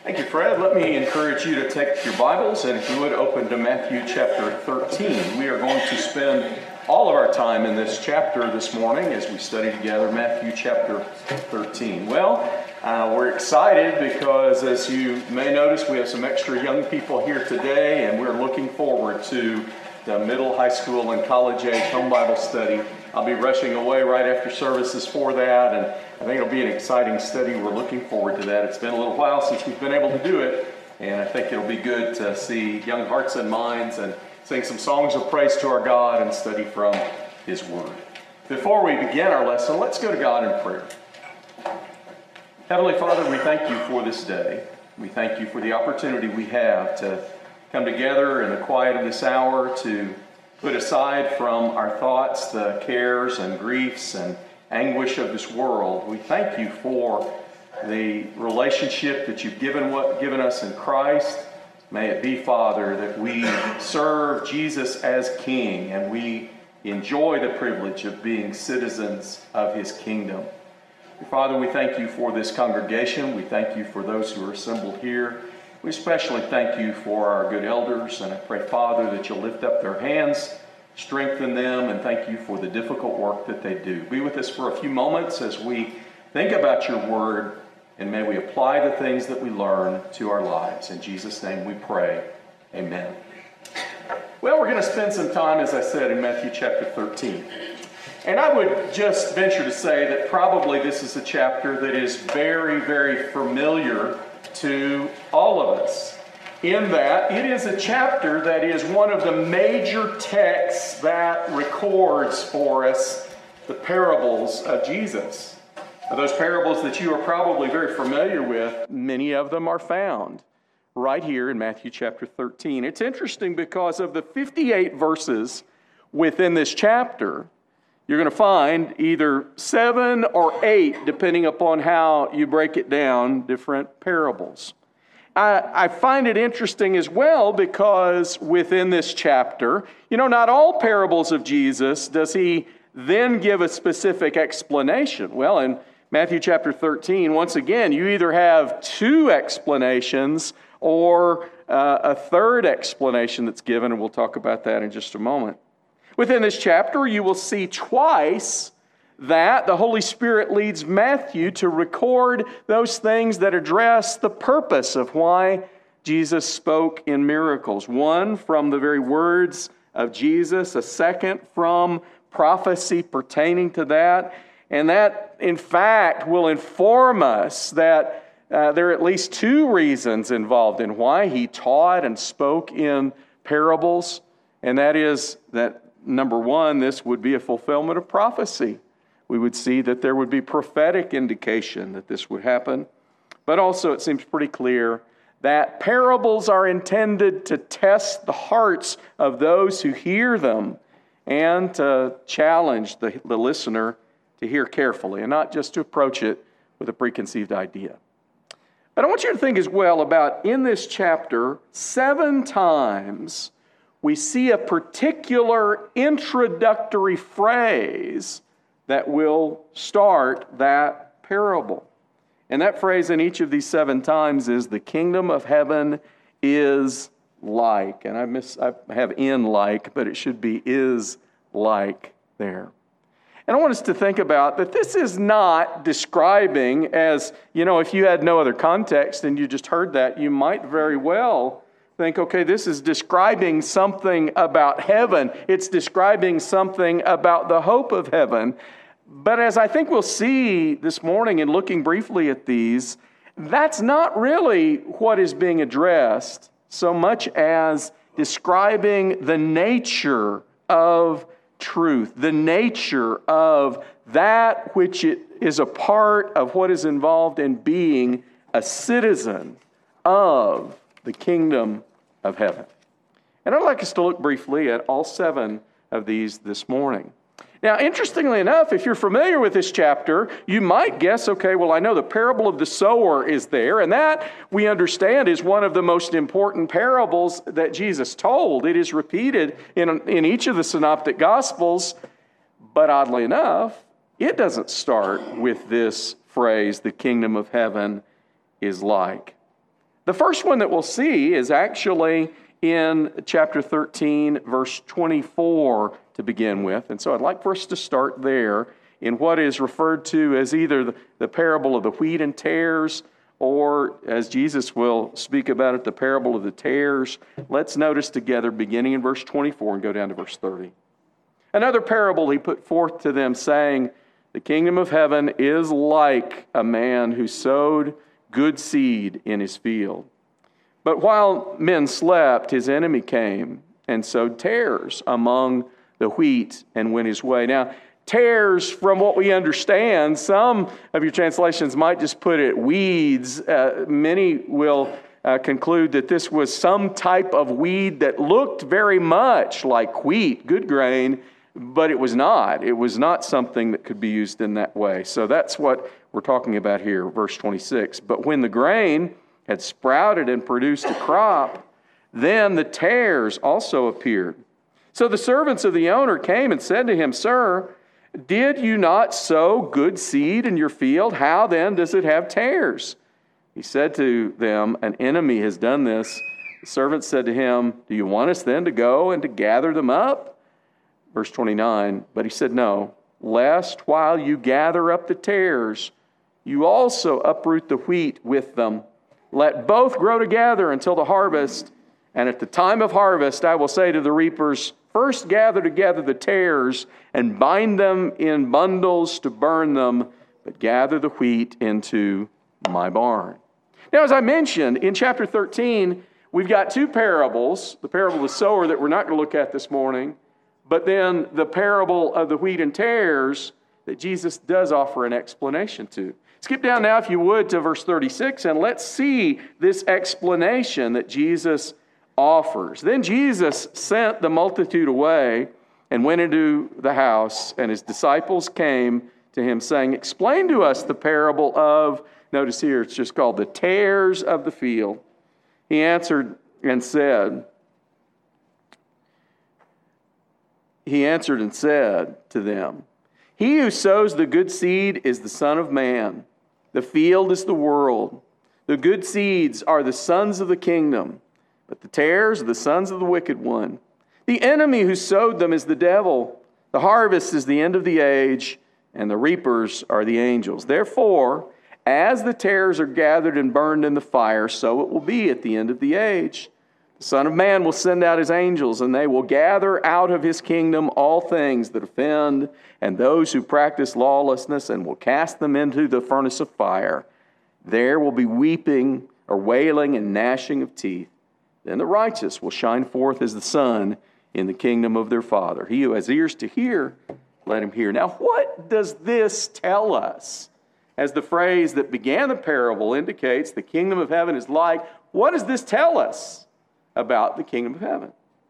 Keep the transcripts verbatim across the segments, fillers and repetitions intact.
Thank you, Fred. Let me encourage you to take your Bibles, and if you would, open to Matthew chapter thirteen. We are going to spend all of our time in this chapter this morning as we study together Matthew chapter thirteen. Well, uh, we're excited because, as you may notice, we have some extra young people here today, and we're looking forward to the middle, high school, and college age home Bible study. I'll be rushing away right after services for that, and I think it'll be an exciting study. We're looking forward to that. It's been a little while since we've been able to do it, and I think it'll be good to see young hearts and minds and sing some songs of praise to our God and study from His Word. Before we begin our lesson, let's go to God in prayer. Heavenly Father, we thank you for this day. We thank you for the opportunity we have to come together in the quiet of this hour to put aside from our thoughts the cares and griefs and anguish of this world. We thank you for the relationship that you've given what given us in Christ. May it be, Father, that we serve Jesus as King and we enjoy the privilege of being citizens of His kingdom. Father, we thank you for this congregation. We thank you for those who are assembled here. We especially thank you for our good elders, and I pray, Father, that you'll lift up their hands, strengthen them, and thank you for the difficult work that they do. Be with us for a few moments as we think about your word, and may we apply the things that we learn to our lives. In Jesus' name we pray. Amen. Well, we're going to spend some time, as I said, in Matthew chapter thirteen. And I would just venture to say that probably this is a chapter that is very, very familiar to all of us, in that it is a chapter that is one of the major texts that records for us the parables of Jesus. Now, those parables that you are probably very familiar with, many of them are found right here in Matthew chapter thirteen. It's interesting because of the fifty-eight verses within this chapter, you're going to find either seven or eight, depending upon how you break it down, different parables. I, I find it interesting as well because within this chapter, you know, not all parables of Jesus does he then give a specific explanation. Well, in Matthew chapter thirteen, once again, you either have two explanations or uh, a third explanation that's given, and we'll talk about that in just a moment. Within this chapter, you will see twice that the Holy Spirit leads Matthew to record those things that address the purpose of why Jesus spoke in miracles. One from the very words of Jesus, a second from prophecy pertaining to that. And that, in fact, will inform us that uh, there are at least two reasons involved in why he taught and spoke in parables. And that is that, number one, this would be a fulfillment of prophecy. We would see that there would be prophetic indication that this would happen. But also it seems pretty clear that parables are intended to test the hearts of those who hear them and to challenge the, the listener to hear carefully and not just to approach it with a preconceived idea. But I want you to think as well about, in this chapter, seven times we see a particular introductory phrase that will start that parable. And that phrase in each of these seven times is, the kingdom of heaven is like. And I miss I have in like, but it should be is like there. And I want us to think about that this is not describing, as, you know, if you had no other context and you just heard that, you might very well think, okay, this is describing something about heaven. It's describing something about the hope of heaven. But as I think we'll see this morning in looking briefly at these, that's not really what is being addressed so much as describing the nature of truth, the nature of that which it is a part of what is involved in being a citizen of the kingdom of heaven. And I'd like us to look briefly at all seven of these this morning. Now, interestingly enough, if you're familiar with this chapter, you might guess, okay, well, I know the parable of the sower is there, and that, we understand, is one of the most important parables that Jesus told. It is repeated in, in each of the synoptic gospels, but oddly enough, it doesn't start with this phrase, the kingdom of heaven is like. The first one that we'll see is actually in chapter thirteen, verse twenty-four to begin with. And so I'd like for us to start there in what is referred to as either the, the parable of the wheat and tares, or as Jesus will speak about it, the parable of the tares. Let's notice together, beginning in verse twenty-four and go down to verse thirty. Another parable he put forth to them, saying, the kingdom of heaven is like a man who sowed good seed in his field. But while men slept, his enemy came and sowed tares among the wheat and went his way. Now, tares, from what we understand, some of your translations might just put it weeds. Uh, many will uh, conclude that this was some type of weed that looked very much like wheat, good grain, but it was not. It was not something that could be used in that way. So that's what we're talking about here, verse twenty-six. But when the grain had sprouted and produced a crop, then the tares also appeared. So the servants of the owner came and said to him, Sir, did you not sow good seed in your field? How then does it have tares? He said to them, An enemy has done this. The servants said to him, Do you want us then to go and to gather them up? Verse twenty-nine, but he said, No, lest while you gather up the tares, you also uproot the wheat with them. Let both grow together until the harvest. And at the time of harvest, I will say to the reapers, First gather together the tares and bind them in bundles to burn them, but gather the wheat into my barn. Now, as I mentioned, in chapter thirteen, we've got two parables, the parable of the sower that we're not going to look at this morning, but then the parable of the wheat and tares that Jesus does offer an explanation to. Skip down now, if you would, to verse thirty-six, and let's see this explanation that Jesus offers. Then Jesus sent the multitude away and went into the house, and his disciples came to him, saying, Explain to us the parable of, notice here, it's just called the tares of the field. He answered and said, He answered and said to them, He who sows the good seed is the Son of Man. The field is the world. The good seeds are the sons of the kingdom, but the tares are the sons of the wicked one. The enemy who sowed them is the devil. The harvest is the end of the age, and the reapers are the angels. Therefore, as the tares are gathered and burned in the fire, so it will be at the end of the age. The Son of Man will send out his angels, and they will gather out of his kingdom all things that offend and those who practice lawlessness, and will cast them into the furnace of fire. There will be weeping or wailing and gnashing of teeth. Then the righteous will shine forth as the sun in the kingdom of their Father. He who has ears to hear, let him hear. Now, what does this tell us? As the phrase that began the parable indicates, the kingdom of heaven is like, what does this tell us about the kingdom of heaven?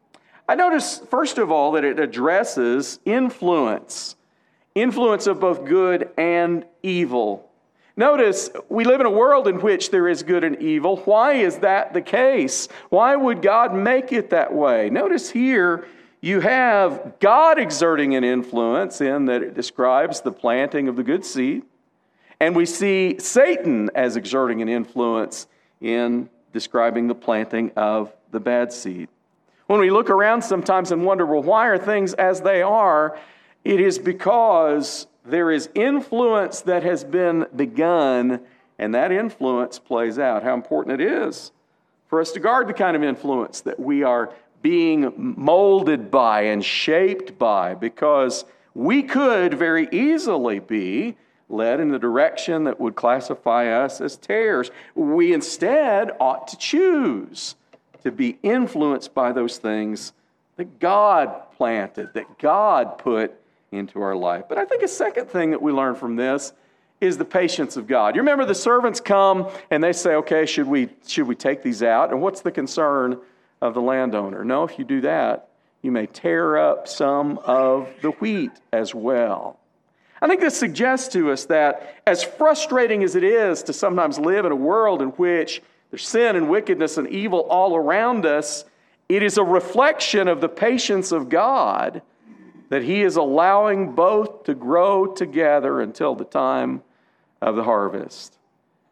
I notice, first of all, that it addresses influence, influence of both good and evil. Notice, we live in a world in which there is good and evil. Why is that the case? Why would God make it that way? Notice here, you have God exerting an influence in that it describes the planting of the good seed. And we see Satan as exerting an influence in describing the planting of the bad seed. When we look around sometimes and wonder, well, why are things as they are? It is because there is influence that has been begun, and that influence plays out. How important it is for us to guard the kind of influence that we are being molded by and shaped by, because we could very easily be led in the direction that would classify us as tares. We instead ought to choose to be influenced by those things that God planted, that God put into our life. But I think a second thing that we learn from this is the patience of God. You remember the servants come and they say, okay, should we, should we take these out? And what's the concern of the landowner? No, if you do that, you may tear up some of the wheat as well. I think this suggests to us that as frustrating as it is to sometimes live in a world in which there's sin and wickedness and evil all around us, it is a reflection of the patience of God that He is allowing both to grow together until the time of the harvest.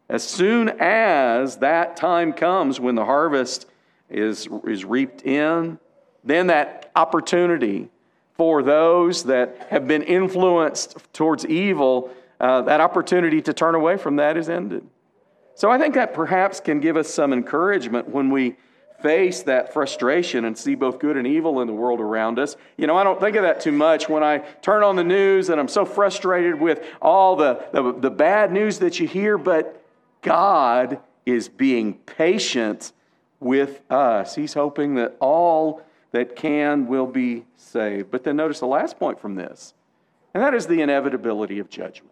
As soon as that time comes when the harvest is, is reaped in, then that opportunity for those that have been influenced towards evil, uh, that opportunity to turn away from that is ended. So I think that perhaps can give us some encouragement when we face that frustration and see both good and evil in the world around us. You know, I don't think of that too much when I turn on the news and I'm so frustrated with all the, the, the bad news that you hear, but God is being patient with us. He's hoping that all that can will be saved. But then notice the last point from this, and that is the inevitability of judgment.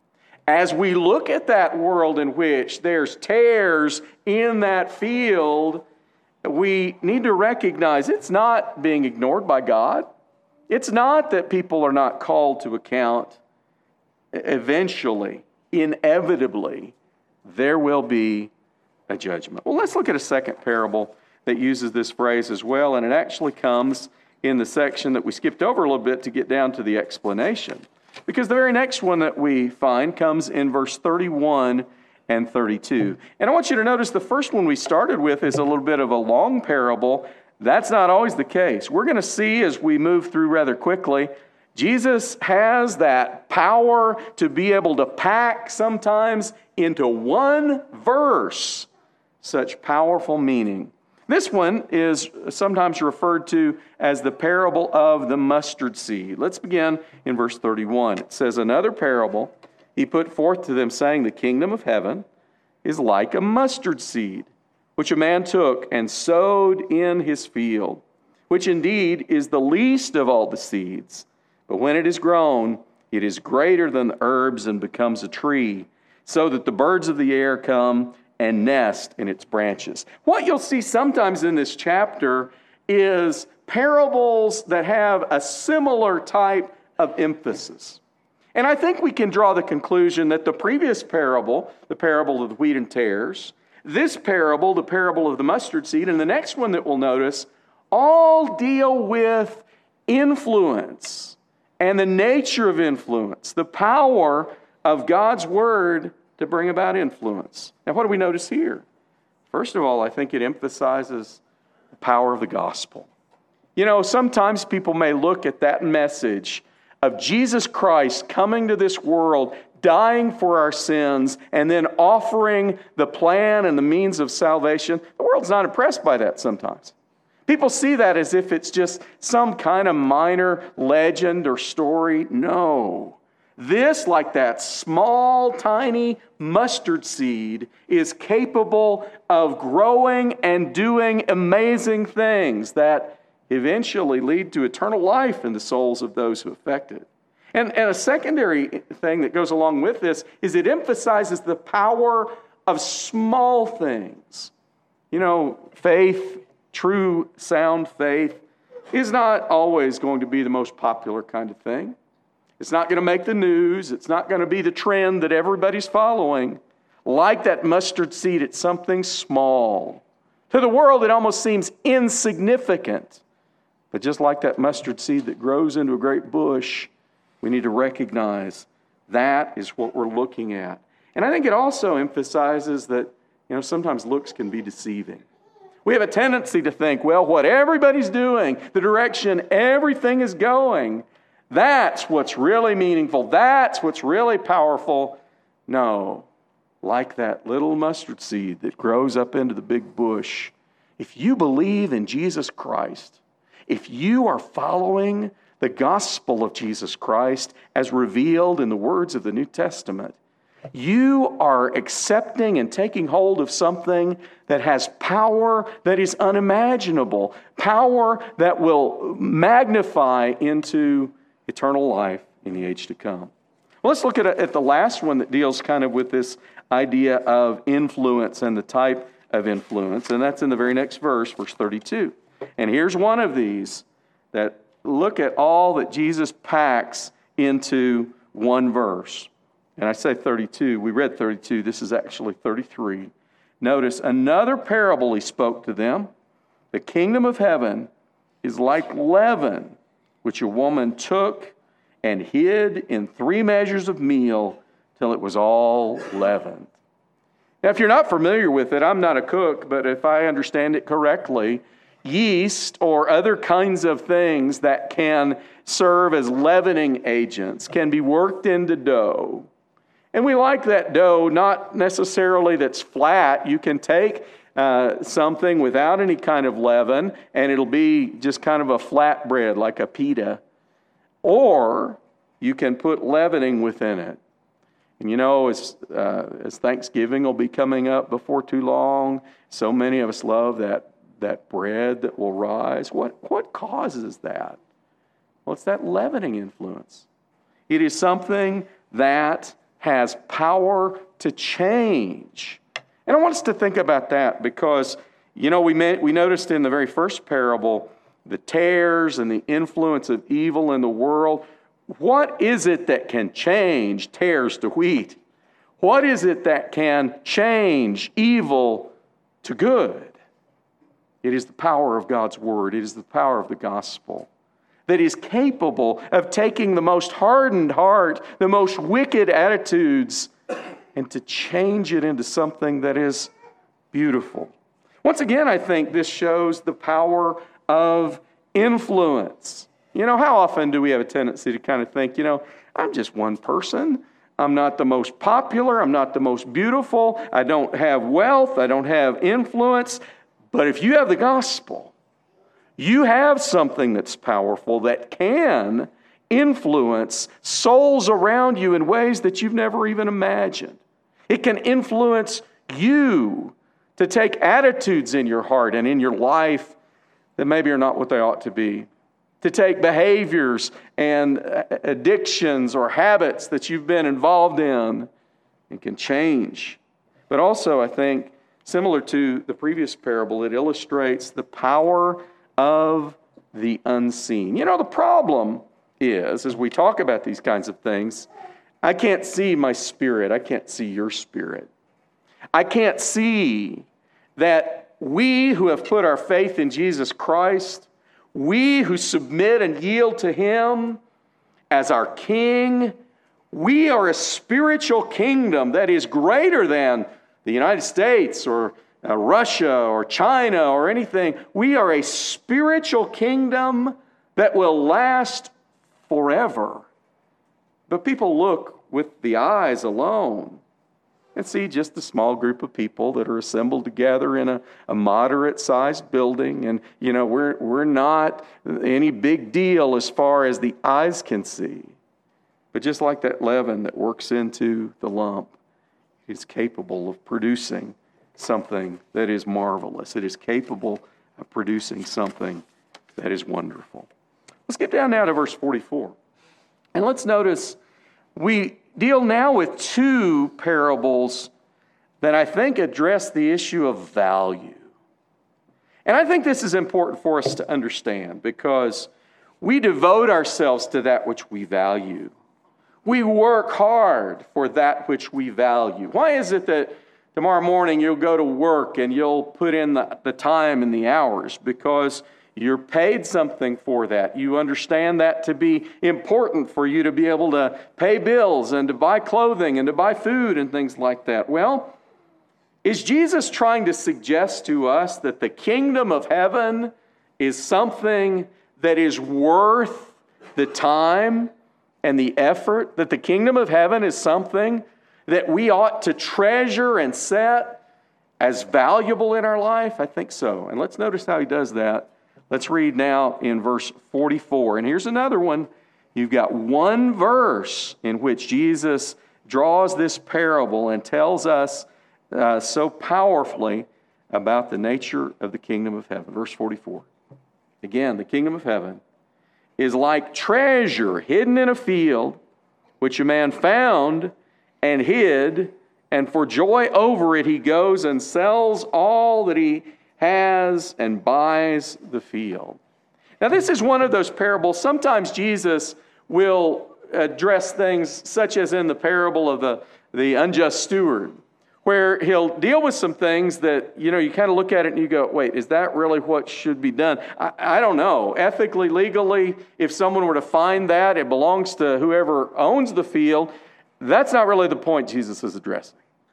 As we look at that world in which there's tares in that field, we need to recognize it's not being ignored by God. It's not that people are not called to account. Eventually, inevitably, there will be a judgment. Well, let's look at a second parable that uses this phrase as well, and it actually comes in the section that we skipped over a little bit to get down to the explanation. Because the very next one that we find comes in verse thirty-one and thirty-two. And I want you to notice the first one we started with is a little bit of a long parable. That's not always the case. We're going to see as we move through rather quickly, Jesus has that power to be able to pack sometimes into one verse such powerful meaning. This one is sometimes referred to as the parable of the mustard seed. Let's begin in verse thirty-one. It says, another parable he put forth to them, saying, the kingdom of heaven is like a mustard seed, which a man took and sowed in his field, which indeed is the least of all the seeds. But when it is grown, it is greater than the herbs and becomes a tree, so that the birds of the air come and nest in its branches. What you'll see sometimes in this chapter is parables that have a similar type of emphasis. And I think we can draw the conclusion that the previous parable, the parable of the wheat and tares, this parable, the parable of the mustard seed, and the next one that we'll notice, all deal with influence and the nature of influence, the power of God's word to bring about influence. Now, what do we notice here? First of all, I think it emphasizes the power of the gospel. You know, sometimes people may look at that message of Jesus Christ coming to this world, dying for our sins, and then offering the plan and the means of salvation. The world's not impressed by that sometimes. People see that as if it's just some kind of minor legend or story. No. This, like that small, tiny mustard seed, is capable of growing and doing amazing things that eventually lead to eternal life in the souls of those who affect it. And, and a secondary thing that goes along with this is it emphasizes the power of small things. You know, faith, true, sound faith, is not always going to be the most popular kind of thing. It's not going to make the news. It's not going to be the trend that everybody's following. Like that mustard seed, it's something small. To the world, it almost seems insignificant. But just like that mustard seed that grows into a great bush, we need to recognize that is what we're looking at. And I think it also emphasizes that, you know, sometimes looks can be deceiving. We have a tendency to think, well, what everybody's doing, the direction everything is going, that's what's really meaningful. That's what's really powerful. No, like that little mustard seed that grows up into the big bush, if you believe in Jesus Christ, if you are following the gospel of Jesus Christ as revealed in the words of the New Testament, you are accepting and taking hold of something that has power that is unimaginable, power that will magnify into eternal life in the age to come. Well, let's look at, at the last one that deals kind of with this idea of influence and the type of influence, and that's in the very next verse, verse thirty-two. And here's one of these that look at all that Jesus packs into one verse. And I say thirty-two. We read thirty-two. This is actually thirty-three. Notice, another parable he spoke to them. The kingdom of heaven is like leaven, which a woman took and hid in three measures of meal till it was all leavened. Now, if you're not familiar with it, I'm not a cook, but if I understand it correctly, yeast or other kinds of things that can serve as leavening agents can be worked into dough. And we like that dough, not necessarily that's flat. You can take uh, something without any kind of leaven, and it'll be just kind of a flat bread, like a pita. Or you can put leavening within it. And you know, as, uh, as Thanksgiving will be coming up before too long, so many of us love that, that bread that will rise. What, what causes that? Well, it's that leavening influence. It is something that has power to change. And I want us to think about that because, you know, we, may, we noticed in the very first parable the tares and the influence of evil in the world. What is it that can change tares to wheat? What is it that can change evil to good? It is the power of God's Word. It is the power of the gospel that is capable of taking the most hardened heart, the most wicked attitudes, and to change it into something that is beautiful. Once again, I think this shows the power of influence. You know, how often do we have a tendency to kind of think, you know, I'm just one person. I'm not the most popular. I'm not the most beautiful. I don't have wealth. I don't have influence. But if you have the gospel, you have something that's powerful that can influence souls around you in ways that you've never even imagined. It can influence you to take attitudes in your heart and in your life that maybe are not what they ought to be. To take behaviors and addictions or habits that you've been involved in and can change. But also, I think, similar to the previous parable, it illustrates the power of the unseen. You know, the problem is, as we talk about these kinds of things, I can't see my spirit. I can't see your spirit. I can't see that we who have put our faith in Jesus Christ, we who submit and yield to Him as our King, we are a spiritual kingdom that is greater than the United States or uh, Russia or China or anything. We are a spiritual kingdom that will last forever. But people look with the eyes alone and see just a small group of people that are assembled together in a, a moderate-sized building. And, you know, we're, we're not any big deal as far as the eyes can see. But just like that leaven that works into the lump, it's capable of producing something that is marvelous. It is capable of producing something that is wonderful. Let's get down now to verse forty-four. And let's notice we deal now with two parables that I think address the issue of value. And I think this is important for us to understand because we devote ourselves to that which we value. We work hard for that which we value. Why is it that tomorrow morning you'll go to work and you'll put in the, the time and the hours? Because you're paid something for that. You understand that to be important for you to be able to pay bills and to buy clothing and to buy food and things like that. Well, is Jesus trying to suggest to us that the kingdom of heaven is something that is worth the time and the effort? That the kingdom of heaven is something that we ought to treasure and set as valuable in our life? I think so. And let's notice how he does that. Let's read now in verse forty-four. And here's another one. You've got one verse in which Jesus draws this parable and tells us uh, so powerfully about the nature of the kingdom of heaven. Verse forty-four. Again, the kingdom of heaven is like treasure hidden in a field, which a man found and hid, and for joy over it he goes and sells all that he has and buys the field. Now, this is one of those parables. Sometimes Jesus will address things such as in the parable of the, the unjust steward, where he'll deal with some things that, you know, you kind of look at it and you go, wait, is that really what should be done? I, I don't know. Ethically, legally, if someone were to find that, it belongs to whoever owns the field. That's not really the point Jesus is addressing.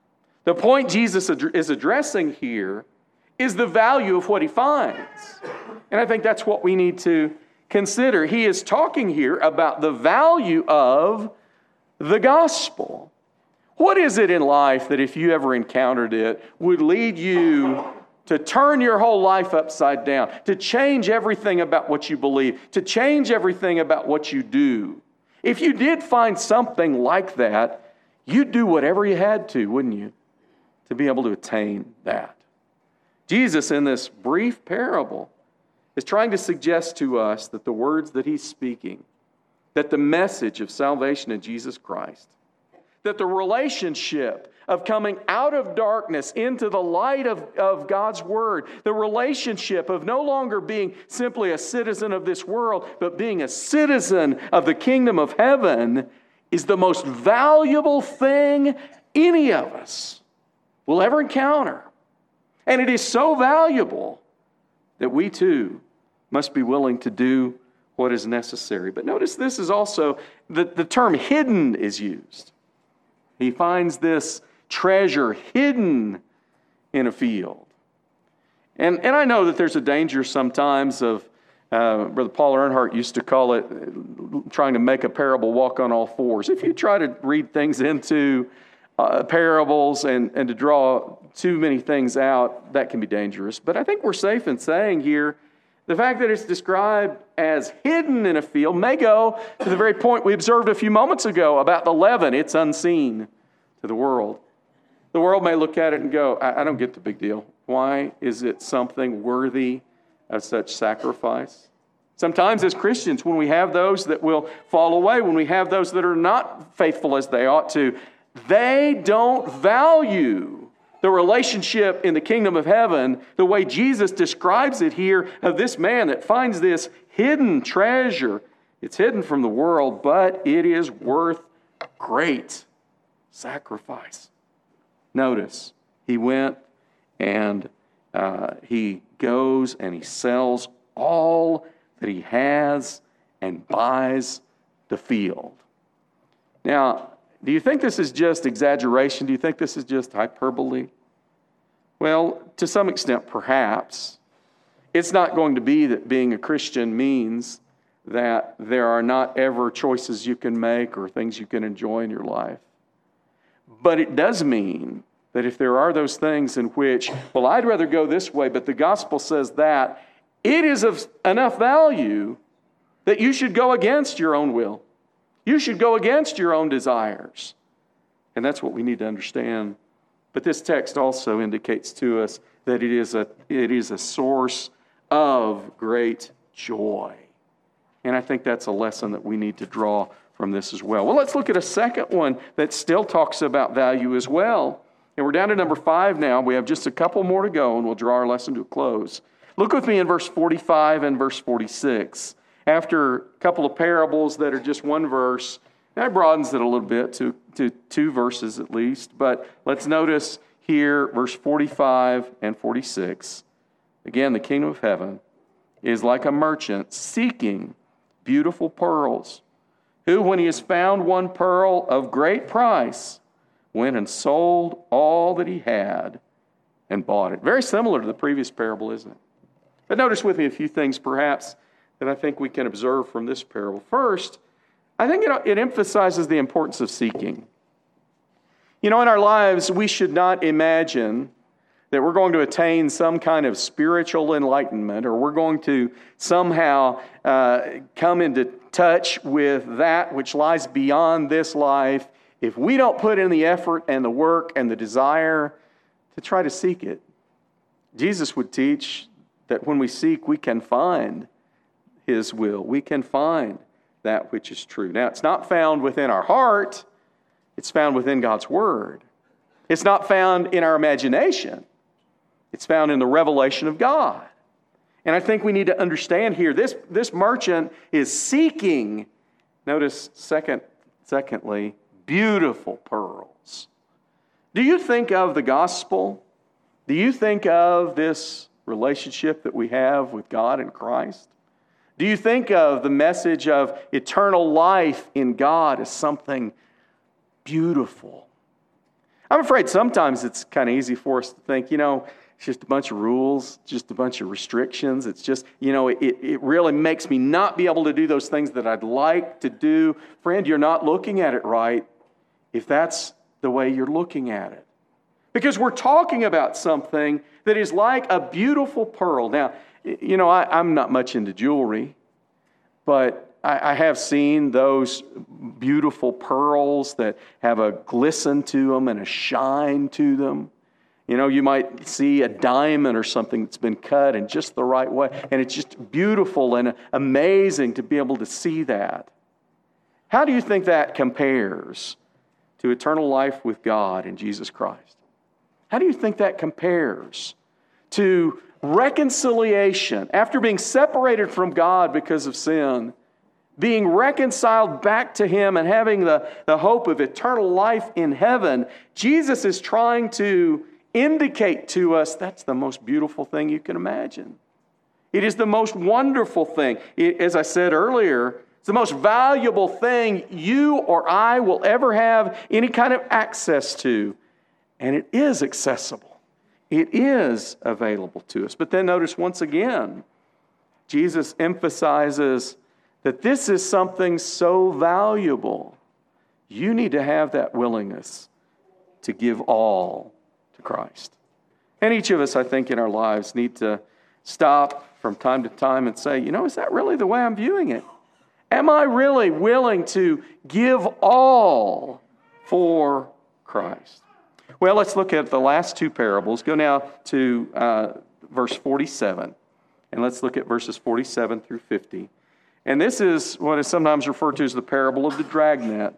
The point Jesus is addressing here is the value of what he finds. And I think that's what we need to consider. He is talking here about the value of the gospel. What is it in life that if you ever encountered it would lead you to turn your whole life upside down, to change everything about what you believe, to change everything about what you do? If you did find something like that, you'd do whatever you had to, wouldn't you, to be able to attain that? Jesus, in this brief parable, is trying to suggest to us that the words that he's speaking, that the message of salvation in Jesus Christ, that the relationship of coming out of darkness into the light of, of God's Word, the relationship of no longer being simply a citizen of this world, but being a citizen of the kingdom of heaven, is the most valuable thing any of us will ever encounter. And it is so valuable that we too must be willing to do what is necessary. But notice this is also, the, the term hidden is used. He finds this treasure hidden in a field. And, and I know that there's a danger sometimes of, uh, Brother Paul Earnhardt used to call it trying to make a parable walk on all fours. If you try to read things into uh, parables and, and to draw too many things out, that can be dangerous. But I think we're safe in saying here, the fact that it's described as hidden in a field may go to the very point we observed a few moments ago about the leaven. It's unseen to the world. The world may look at it and go, I, I don't get the big deal. Why is it something worthy of such sacrifice? Sometimes as Christians, when we have those that will fall away, when we have those that are not faithful as they ought to, they don't value the relationship in the kingdom of heaven the way Jesus describes it here of this man that finds this hidden treasure. It's hidden from the world, but it is worth great sacrifice. Notice, he went and uh, he goes and he sells all that he has and buys the field. Now, do you think this is just exaggeration? Do you think this is just hyperbole? Well, to some extent, perhaps. It's not going to be that being a Christian means that there are not ever choices you can make or things you can enjoy in your life. But it does mean that if there are those things in which, well, I'd rather go this way, but the gospel says that, it is of enough value that you should go against your own will. You should go against your own desires. And that's what we need to understand. But this text also indicates to us that it is a, it is a source of great joy. And I think that's a lesson that we need to draw from this as well. Well, let's look at a second one that still talks about value as well. And we're down to number five now. We have just a couple more to go, and we'll draw our lesson to a close. Look with me in verse forty-five and verse forty-six. After a couple of parables that are just one verse, that broadens it a little bit to, to two verses at least. But let's notice here verse forty-five and forty-six. Again, the kingdom of heaven is like a merchant seeking beautiful pearls, who, when he has found one pearl of great price, went and sold all that he had and bought it. Very similar to the previous parable, isn't it? But notice with me a few things perhaps that I think we can observe from this parable. First, I think it, it emphasizes the importance of seeking. You know, in our lives, we should not imagine that we're going to attain some kind of spiritual enlightenment or we're going to somehow uh, come into touch with that which lies beyond this life if we don't put in the effort and the work and the desire to try to seek it. Jesus would teach that when we seek, we can find His will. We can find that which is true. Now, it's not found within our heart. It's found within God's Word. It's not found in our imagination. It's found in the revelation of God. And I think we need to understand here, this, this merchant is seeking, notice second, secondly, beautiful pearls. Do you think of the gospel? Do you think of this relationship that we have with God in Christ? Do you think of the message of eternal life in God as something beautiful? I'm afraid sometimes it's kind of easy for us to think, you know, it's just a bunch of rules, just a bunch of restrictions. It's just, you know, it, it really makes me not be able to do those things that I'd like to do. Friend, you're not looking at it right if that's the way you're looking at it. Because we're talking about something that is like a beautiful pearl. Now, you know, I, I'm not much into jewelry, but I, I have seen those beautiful pearls that have a glisten to them and a shine to them. You know, you might see a diamond or something that's been cut in just the right way, and it's just beautiful and amazing to be able to see that. How do you think that compares to eternal life with God in Jesus Christ? How do you think that compares to reconciliation after being separated from God because of sin, being reconciled back to Him and having the, the hope of eternal life in heaven? Jesus is trying to indicate to us that's the most beautiful thing you can imagine. It is the most wonderful thing. It, as I said earlier, it's the most valuable thing you or I will ever have any kind of access to. And it is accessible. It is available to us. But then notice once again, Jesus emphasizes that this is something so valuable. You need to have that willingness to give all to Christ. And each of us, I think, in our lives need to stop from time to time and say, you know, is that really the way I'm viewing it? Am I really willing to give all for Christ? Well, let's look at the last two parables. Go now to uh, verse forty-seven, and let's look at verses forty-seven through fifty. And this is what is sometimes referred to as the parable of the dragnet.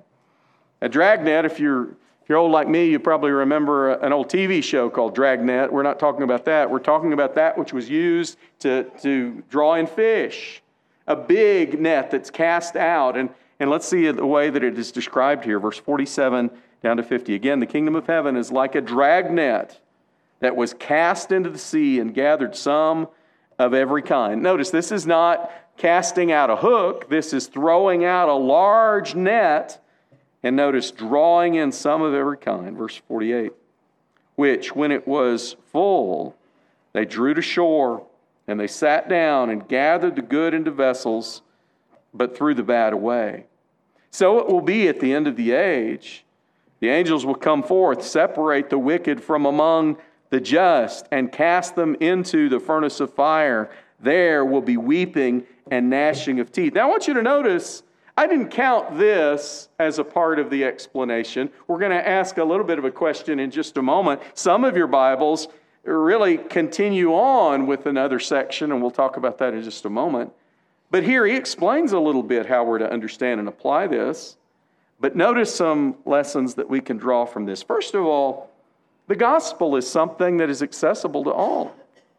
A dragnet, if you're If you're old like me, you probably remember an old T V show called Dragnet. We're not talking about that. We're talking about that which was used to, to draw in fish. A big net that's cast out. And, and let's see the way that it is described here. Verse forty-seven down to fifty. Again, the kingdom of heaven is like a dragnet that was cast into the sea and gathered some of every kind. Notice, this is not casting out a hook. This is throwing out a large net. And notice, drawing in some of every kind, verse forty-eight, which, when it was full, they drew to shore, and they sat down and gathered the good into vessels, but threw the bad away. So it will be at the end of the age. The angels will come forth, separate the wicked from among the just, and cast them into the furnace of fire. There will be weeping and gnashing of teeth. Now I want you to notice, I didn't count this as a part of the explanation. We're going to ask a little bit of a question in just a moment. Some of your Bibles really continue on with another section, and we'll talk about that in just a moment. But here he explains a little bit how we're to understand and apply this. But notice some lessons that we can draw from this. First of all, the gospel is something that is accessible to all.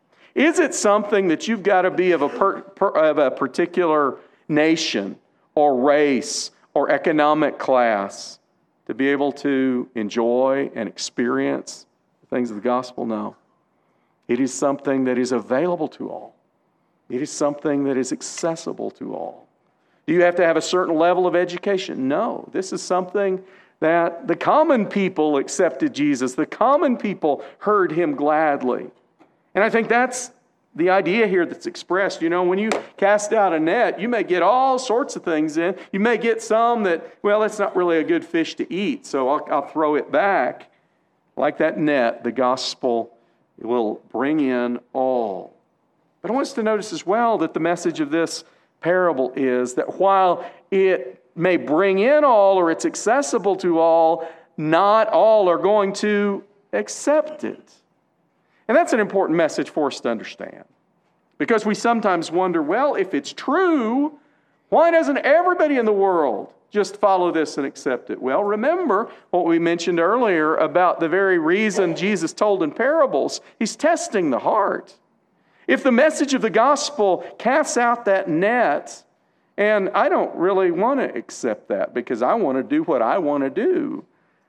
Is it something that you've got to be of a, per, per, of a particular nation or race or economic class to be able to enjoy and experience the things of the gospel? No. It is something that is available to all. It is something that is accessible to all. Do you have to have a certain level of education? No. This is something that the common people accepted Jesus. The common people heard him gladly. And I think that's the idea here that's expressed. You know, when you cast out a net, you may get all sorts of things in. You may get some that, well, it's not really a good fish to eat, so I'll, I'll throw it back. Like that net, the gospel will bring in all. But I want us to notice as well that the message of this parable is that while it may bring in all, or it's accessible to all, not all are going to accept it. And that's an important message for us to understand. Because we sometimes wonder, well, if it's true, why doesn't everybody in the world just follow this and accept it? Well, remember what we mentioned earlier about the very reason Jesus told in parables. He's testing the heart. If the message of the gospel casts out that net, and I don't really want to accept that because I want to do what I want to do,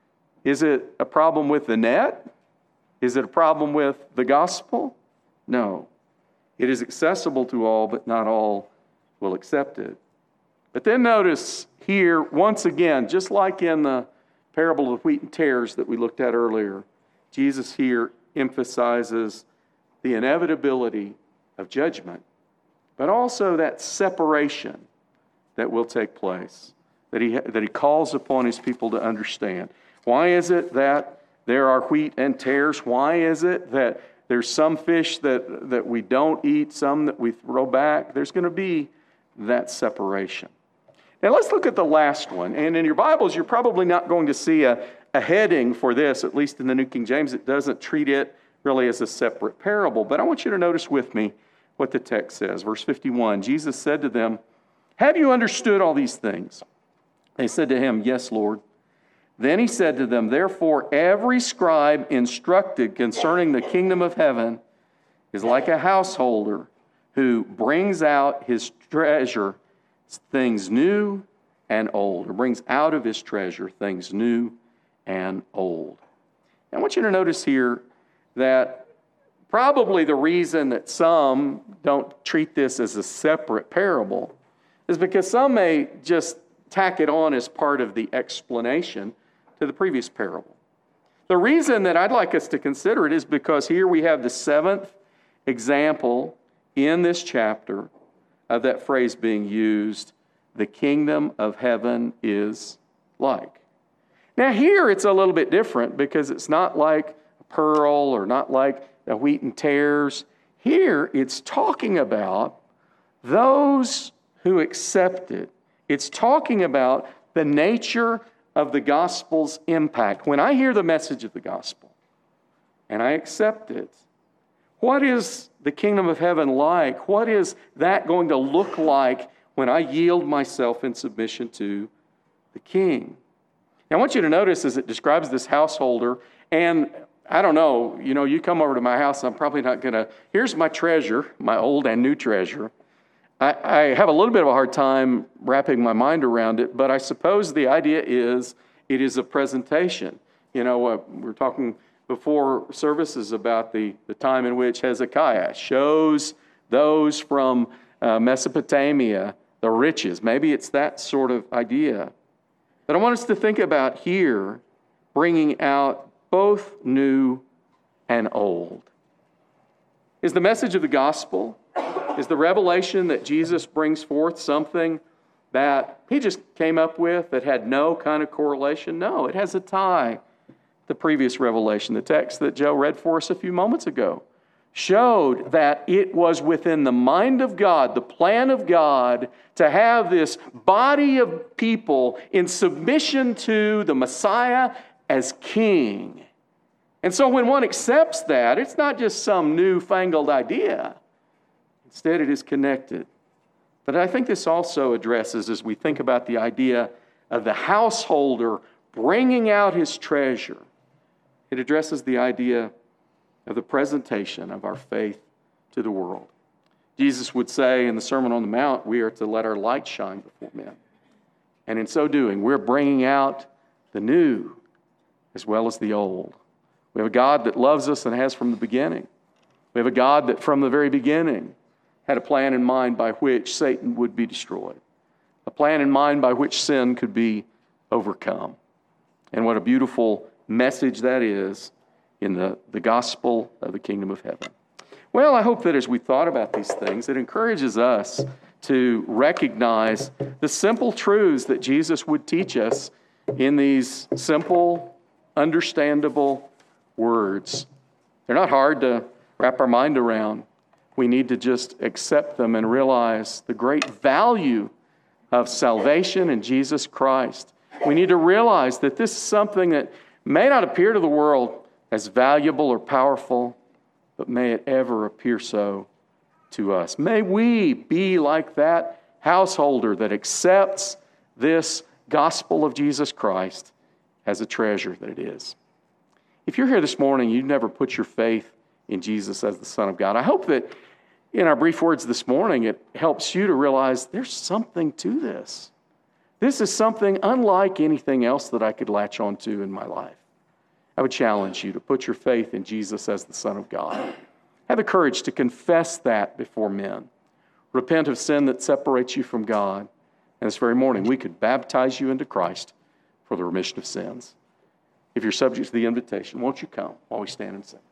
is it a problem with the net? Is it a problem with the gospel? No. It is accessible to all, but not all will accept it. But then notice here, once again, just like in the parable of wheat and tares that we looked at earlier, Jesus here emphasizes the inevitability of judgment, but also that separation that will take place, that he, that he calls upon his people to understand. Why is it that there are wheat and tares? Why is it that there's some fish that, that we don't eat, some that we throw back? There's going to be that separation. Now let's look at the last one. And in your Bibles, you're probably not going to see a, a heading for this, at least in the New King James. It doesn't treat it really as a separate parable. But I want you to notice with me what the text says. Verse fifty-one, Jesus said to them, "Have you understood all these things?" They said to him, "Yes, Lord." Then he said to them, "Therefore every scribe instructed concerning the kingdom of heaven is like a householder who brings out his treasure things new and old," or brings out of his treasure things new and old. I want you to notice here that probably the reason that some don't treat this as a separate parable is because some may just tack it on as part of the explanation to the previous parable. The reason that I'd like us to consider it is because here we have the seventh example in this chapter of that phrase being used, "The kingdom of heaven is like." Now here it's a little bit different because it's not like a pearl or not like the wheat and tares. Here it's talking about those who accept it. It's talking about the nature of the gospel's impact. When I hear the message of the gospel and I accept it, what is the kingdom of heaven like? What is that going to look like when I yield myself in submission to the King? Now, I want you to notice as it describes this householder, and I don't know, you know, you come over to my house, I'm probably not going to, here's my treasure, my old and new treasure. I, I have a little bit of a hard time wrapping my mind around it, but I suppose the idea is it is a presentation. You know, uh, we're talking before services about the, the time in which Hezekiah shows those from uh, Mesopotamia the riches. Maybe it's that sort of idea. But I want us to think about here bringing out both new and old. Is the message of the gospel, is the revelation that Jesus brings forth something that he just came up with that had no kind of correlation? No, it has a tie. The previous revelation, the text that Joe read for us a few moments ago, showed that it was within the mind of God, the plan of God, to have this body of people in submission to the Messiah as king. And so when one accepts that, it's not just some newfangled idea. Instead, it is connected. But I think this also addresses, as we think about the idea of the householder bringing out his treasure, it addresses the idea of the presentation of our faith to the world. Jesus would say in the Sermon on the Mount, we are to let our light shine before men. And in so doing, we're bringing out the new as well as the old. We have a God that loves us and has from the beginning. We have a God that from the very beginning had a plan in mind by which Satan would be destroyed, a plan in mind by which sin could be overcome. And what a beautiful message that is in the, the gospel of the kingdom of heaven. Well, I hope that as we thought about these things, it encourages us to recognize the simple truths that Jesus would teach us in these simple, understandable words. They're not hard to wrap our mind around. We need to just accept them and realize the great value of salvation in Jesus Christ. We need to realize that this is something that may not appear to the world as valuable or powerful, but may it ever appear so to us. May we be like that householder that accepts this gospel of Jesus Christ as a treasure that it is. If you're here this morning, you've never put your faith in Jesus as the Son of God, I hope that in our brief words this morning, it helps you to realize there's something to this. This is something unlike anything else that I could latch onto in my life. I would challenge you to put your faith in Jesus as the Son of God. Have the courage to confess that before men. Repent of sin that separates you from God. And this very morning, we could baptize you into Christ for the remission of sins. If you're subject to the invitation, won't you come while we stand and sing?